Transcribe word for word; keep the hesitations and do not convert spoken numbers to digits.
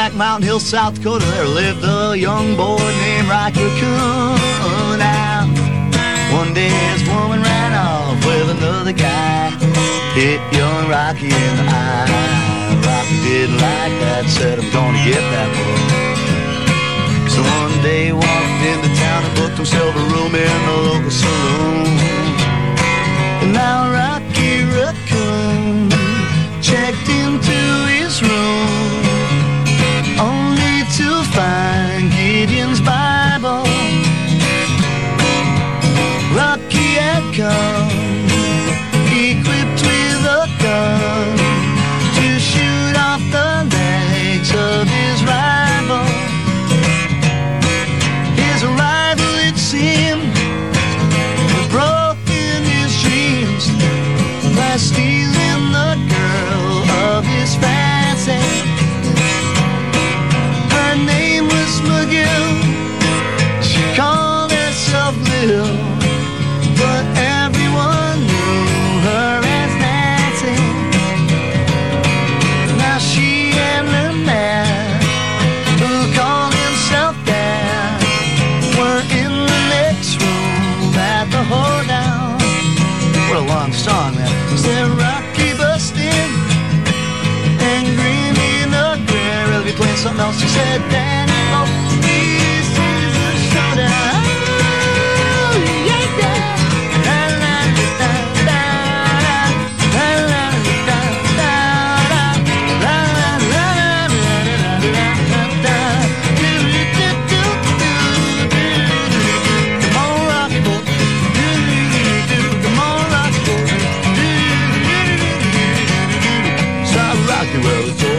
Black Mountain Hill, South Dakota, there lived a young boy named Rocky Raccoon. Now, one day his woman ran off with another guy, hit young Rocky in the eye. Rocky didn't like that, said, I'm gonna get that boy. So one day he walked into town and booked himself a room in the local saloon. And now Rocky Raccoon checked into his room, only to find Gideon's Bible. Rocky had come, equipped with a gun, to shoot off the legs of his rival. His rival, it seemed, had broken his dreams by stealing the girl of his fancy. Her name was McGill, she called herself Lil, but everyone knew her as Nancy. Now she and her man, who called himself Dad, were in the next room at the hoedown. What a long song, man. Said Rocky bust in and Greeny in a grin. Really be playing something else. She said, Danny, oh, this is a showdown. Oh, yeah, yeah. Well, it's